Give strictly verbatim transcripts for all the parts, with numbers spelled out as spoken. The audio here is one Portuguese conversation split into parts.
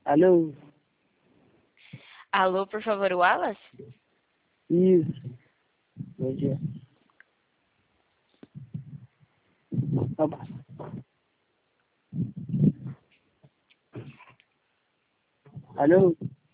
Alô? Alô, por favor, Wallace? Isso. Bom dia. Opa. Alô?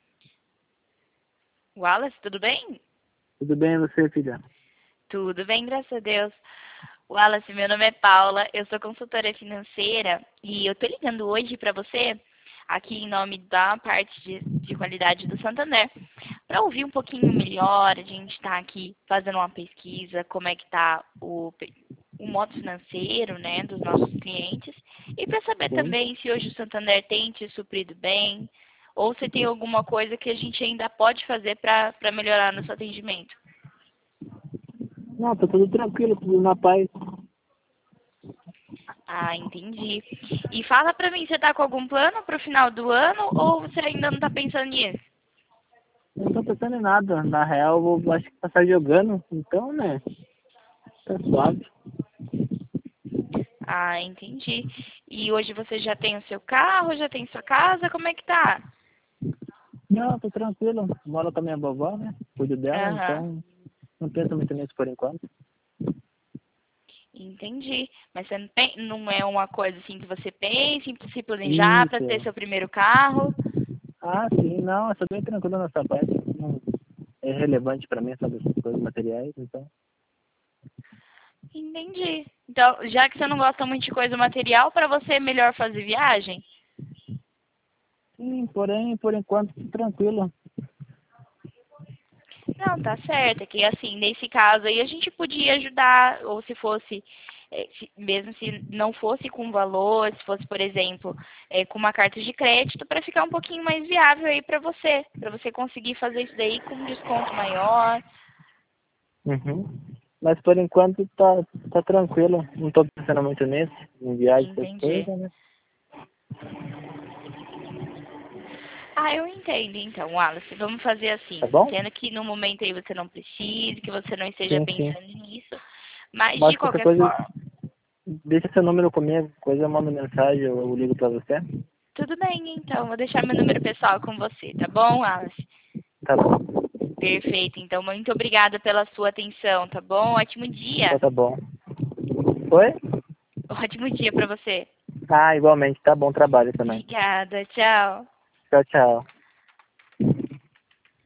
Wallace, tudo bem? Tudo bem e você, filha? Tudo bem, graças a Deus. Wallace, meu nome é Paula, eu sou consultora financeira e eu tô ligando hoje para você, aqui em nome da parte de, de qualidade do Santander, para ouvir um pouquinho melhor. A gente está aqui fazendo uma pesquisa, como é que está o, o modo financeiro, né, dos nossos clientes, e para saber Sim. também se hoje o Santander tem te suprido bem, ou se tem alguma coisa que a gente ainda pode fazer para melhorar nosso atendimento. Não, tá tudo tranquilo, tudo na paz. Ah, entendi. E fala pra mim, você tá com algum plano pro final do ano ou você ainda não tá pensando nisso? Eu não tô pensando em nada. Na real, eu vou, acho que passar jogando. Então, né? Tá suave. Ah, entendi. E hoje você já tem o seu carro, já tem sua casa, como é que tá? Não, tô tranquilo. Moro com a minha vovó, né? Cuido dela, Aham, então não penso muito nisso por enquanto. entendi. Mas você não tem, não é uma coisa assim que você pensa em se planejar pra ter Isso. seu primeiro carro? Ah, sim, não, eu sou bem tranquilo nessa parte. Não é relevante pra mim, sabe, essas coisas materiais, então. Entendi. Então, já que você não gosta muito de coisa material, pra você é melhor fazer viagem? Sim, porém, por enquanto, tranquilo. Não, tá certo. É que assim, nesse caso aí a gente podia ajudar, ou se fosse, eh, se- mesmo se não fosse com valor, se fosse, por exemplo, eh, com uma carta de crédito, para ficar um pouquinho mais viável aí para você, para você conseguir fazer isso daí com um desconto maior. Uhum. Mas por enquanto tá, tá tranquilo. Não tô pensando muito nisso, em viagem, essas Entendi. coisas, né? Ah, eu entendo então, Wallace. Vamos fazer assim. Tá bom? Entendo que no momento aí você não precise, que você não esteja Sim, sim. pensando nisso, mas de Mas qualquer qualquer coisa, forma, deixa seu número comigo, coisa eu mando mensagem, eu, eu ligo pra você. tudo bem então. Vou deixar meu número pessoal com você, tá bom, Wallace? Tá bom. Perfeito. Então, muito obrigada pela sua atenção, tá bom? Ótimo Então dia. tá bom. Oi? Ótimo dia para você. Ah, igualmente. Tá bom trabalho também. Obrigada. Tchau. Tchau, tchau.